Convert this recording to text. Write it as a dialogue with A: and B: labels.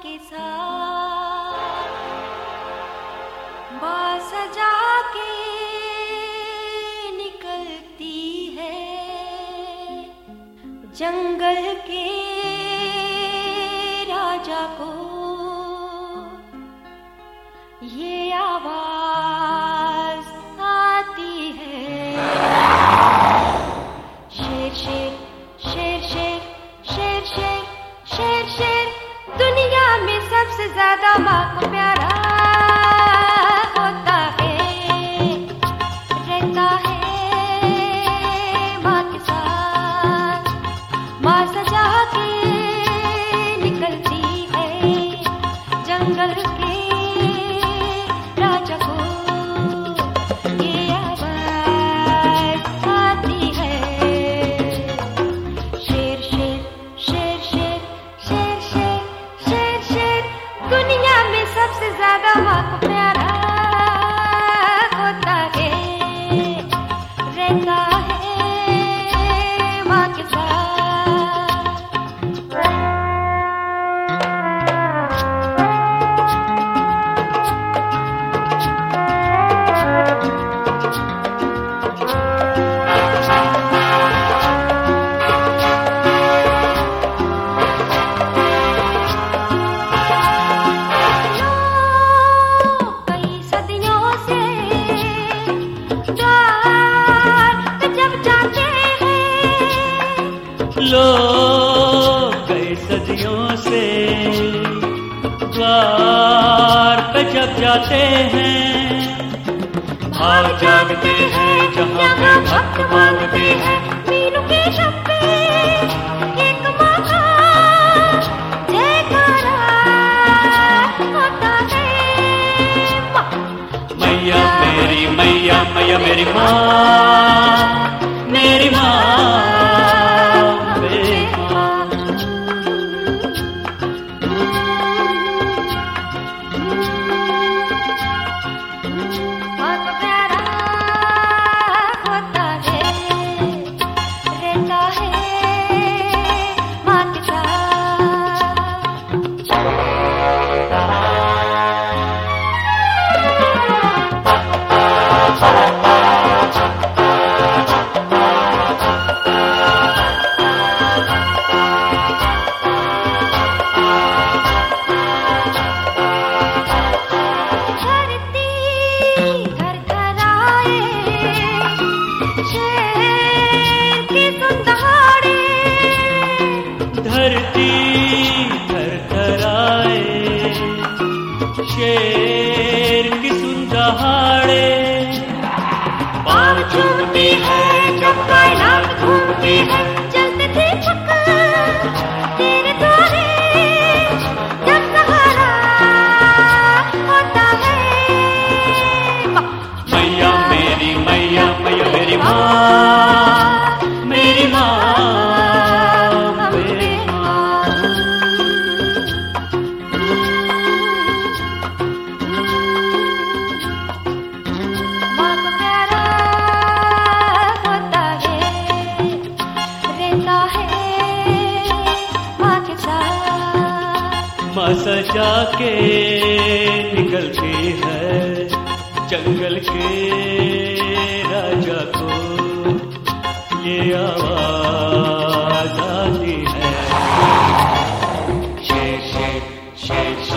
A: के साथ माँ सजा के निकलती है जंगल के राजा को ये आवाज आती है। शेर शेर शेर शेर शेर शेर शेर शेर दुनिया में सबसे ज्यादा माँ को प्यारा होता है, रहता है माँ के साथ। माँ सजा के निकलती है जंगल के राजा को ये आवाज आती है। शेर शेर शेर शेर शेर शेर शेर शेर दुनिया में सबसे ज्यादा माँ को प्यारा होता है, रहता है माँ के साथ।
B: लोग कई सदियों से द्वार पे जब जाते हैं, भाव जागते हैं जहाँ पे भक्त मांगते हैं।
A: मीनू के शब्द एक माँ का जयकारा होता है।
B: मैया मेरी मैया मैया मेरी माँ, मेरी माँ धरती थरथराए, शेर की सुन दहाड़े।
A: पाँव चूमती है जब कायनात घूमती है, चलते थे पकड़ तेरे द्वारे जब सहारा होता है।
B: मैया मेरी मैया मैया मेरी माँ, मेरी माँ माँ सजा के निकलती है जंगल के राजा को ये आवाज आती है। शेर शेर शेर